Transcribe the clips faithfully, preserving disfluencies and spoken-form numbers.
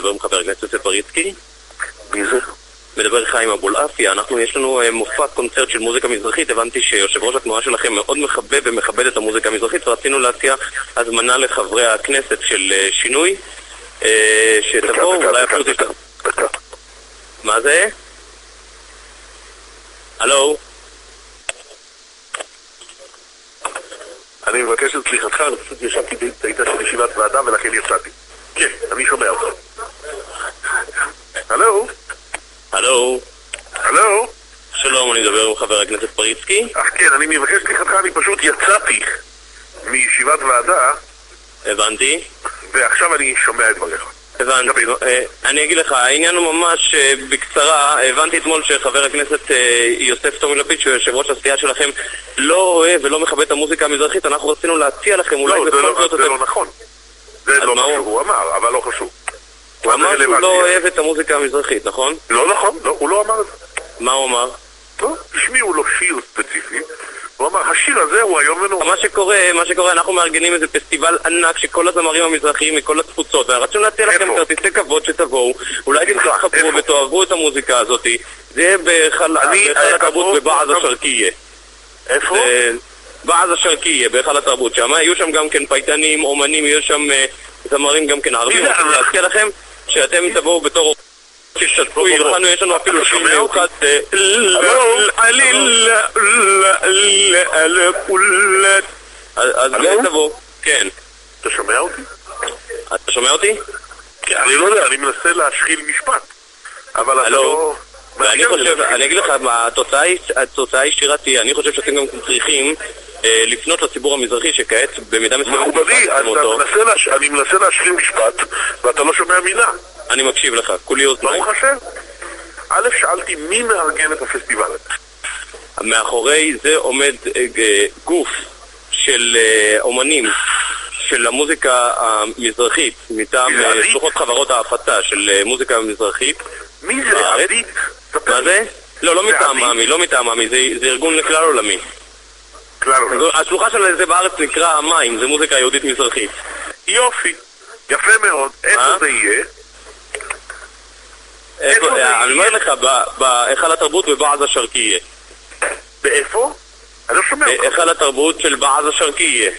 מדבר עם חבר הכנסת פריצקי. מי זה? מדבר חיים אבולעפיה. אנחנו, יש לנו מופע קונצרט של מוזיקה מזרחית. הבנתי שיושב ראש התנועה שלכם מאוד מחבב ומכבד את המוזיקה המזרחית, ורצינו להציע הזמנה לחברי הכנסת של שינוי שתבואו, אולי אפילו תשתתפו. מה זה? הלו? אני מבקש את סליחתך, אני פשוט ישבתי בהיתה של ישיבת ועדה ולכן יצאתי. כן, אני שומע אותך. הלו? הלו? הלו? שלום, אני מדבר עם חבר הכנסת פריצקי. אך כן, אני מבקש סליחתך, אני פשוט יצאתי מישיבת ועדה. הבנתי. ועכשיו אני שומע את דבריך. הבנתי. אני אגיד לך, העניין הוא ממש בקצרה. הבנתי אתמול שחבר הכנסת יוסף טומי לפיד, שהוא יושב ראש הסיעה שלכם, לא אוהב ולא מכבד את המוזיקה המזרחית. אנחנו רצינו להציע לכם אולי... לא, זה לא נכון. זה לא מה שהוא אמר, אבל לא חשוב. הוא אמר שהוא לא אוהב את המוזיקה המזרחית, נכון? לא נכון, הוא לא אמר את זה. מה הוא אמר? לא, השמיעו לו שיר ספציפי. הוא אמר, השיר הזה הוא היום ונורא. מה שקורה, מה שקורה, אנחנו מארגנים איזה פסטיבל ענק שכל הזמרים המזרחיים מכל התפוצות, ורצינו להציע לכם כרטיסי כבוד שתבואו, אולי תתחברו ותאהבו את המוזיקה הזאת. זה יהיה בהיכל התרבות בבעז השרקייה. איפה? בעז השרקייה, בהיכל התרבות. שם יהיו שם גם כן פייטנים, אומנים, יהיו שם זמרים גם כן ערבים. להציע לכם שאתם תבואו בתור... תשתתפו, ירחנו, יש לנו אפילו שיר מיוחד. אז גאי תבוא. כן. אתה שומע אותי? אתה שומע אותי? כן, אני לא יודע, אני מנסה להשחיל משפט. אבל אתה לא... אני חושב, אני אגיד לך, התוצאה הישירה תהיה, אני חושב שאתם גם צריכים לפנות לציבור המזרחי שכעת במידה מסוימת... מכובדי, אני מנסה להשחיל משפט ואתה לא שומע מילה. אני מקשיב לך, כולי אוזניים. ברוך השם. א', שאלתי מי מארגן את הפסטיבל הזה? מאחורי זה עומד גוף של אומנים של המוזיקה המזרחית מטעם שלוחות חברות ההפצה של מוזיקה מזרחית. מי זה? עדית? מה זה? לא, לא מטעם מאמי, לא מטעם מאמי, זה ארגון כלל עולמי. כלל עולמי. השלוחה של זה בארץ נקרא המים, זה מוזיקה יהודית מזרחית. יופי, יפה מאוד. איפה זה יהיה? אני אומר לך, בהיכל התרבות בבעז השרקייה. באיפה? אני לא שומע אותך. בהיכל התרבות של בעז השרקייה.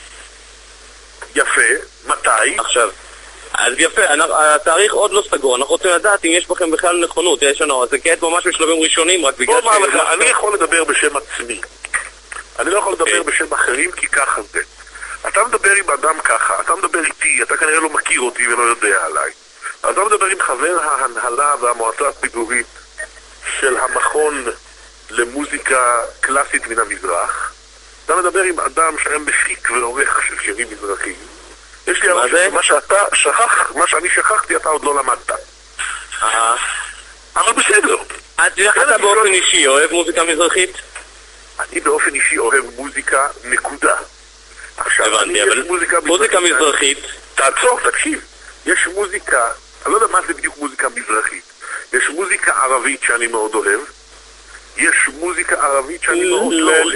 יפה, מתי? עכשיו, אז יפה, התאריך עוד לא סגור, אנחנו רוצים לדעת אם יש בכם בכלל נכונות, יש לנו, זה כעת ממש בשלבים ראשונים, רק בגלל ש... בוא אמר לך, אני יכול לדבר בשם עצמי. אני לא יכול לדבר בשם אחרים, כי ככה זה. אתה מדבר עם אדם ככה, אתה מדבר איתי, אתה כנראה לא מכיר אותי ולא יודע עליי. אתה מדבר עם חבר ההנהלה והמועצה הציבורית של המכון למוזיקה קלאסית מן המזרח. אתה מדבר עם אדם שהם מפיק ועורך של שירים מזרחיים. יש לי מה זה? מה שאתה שכח, מה שאני שכחתי אתה עוד לא למדת. אה. אבל בסדר. אתה באופן אישי אוהב מוזיקה מזרחית? אני באופן אישי אוהב מוזיקה נקודה. עכשיו, הבנתי, אבל מוזיקה מזרחית... תעצור, תקשיב. יש מוזיקה, אני לא יודע מה זה בדיוק מוזיקה מזרחית. יש מוזיקה ערבית שאני מאוד אוהב. יש מוזיקה ערבית שאני מאוד לא אוהב.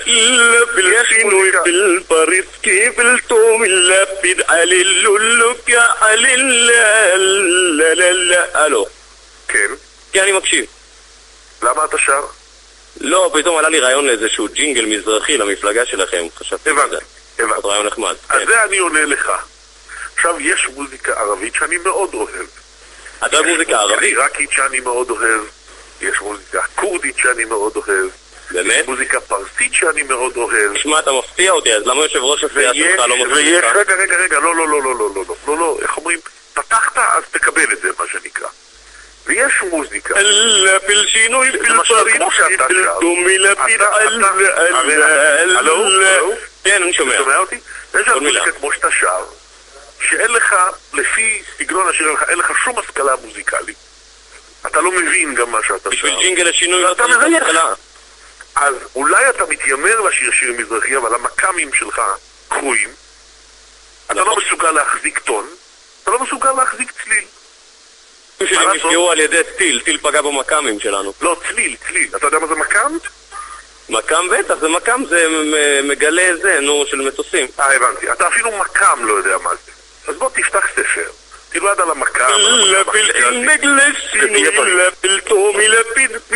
بالشينوي بالباريسكي بالتوم اللفيد علي اللولوك يا علي لا لا لا لا الو כן? כן, אני מקשיב. למה אתה שר? לא, פתאום עלה לי רעיון לאיזשהו ג'ינגל מזרחי למפלגה שלכם. חשבתי הבנתי, הבנתי. רעיון נחמד. אז זה אני עונה לך. עכשיו, יש מוזיקה ערבית שאני מאוד אוהב. אתה אוהב מוזיקה ערבית? יש עיראקית שאני מאוד אוהב. יש מוזיקה קורדית שאני מאוד אוהב. באמת? מוזיקה פרסית שאני מאוד אוהב. תשמע, אתה מפתיע אותי, אז למה יושב ראש הסיעה שלך לא מפתיע אותך? רגע, רגע, רגע, לא, לא, לא, לא, לא, לא, לא, לא, איך אומרים? פתחת, אז תקבל את זה, מה שנקרא. ויש מוזיקה. אללה פלשינוי פלפריד פלתומי לפיד אללה הלו? הלו? כן, אני שומע. אתה שומע אותי? יש מוזיקה כמו שאתה שר, שאין לך, לפי סגנון השיר שלך, אין לך שום השכלה מוזיקלית. אתה לא מבין גם מה שאתה שר. בשביל ג'ינגל השינוי ואתה מבין. אז אולי אתה מתיימר לשיר שיר מזרחי, אבל המקמים שלך קרויים. אתה לא מסוגל להחזיק טון, אתה לא מסוגל להחזיק צליל. שלי נפגעו על ידי טיל, טיל פגע במקמים שלנו. לא, צליל, צליל. אתה יודע מה זה מקם? מקם בטח, זה מקם, זה מגלה זה, נו, של מטוסים. אה, הבנתי. אתה אפילו מקם לא יודע מה זה. אז בוא תפתח ספר, תלמד על המכה, לפלטין מגלסיני, לפלטומי לפיד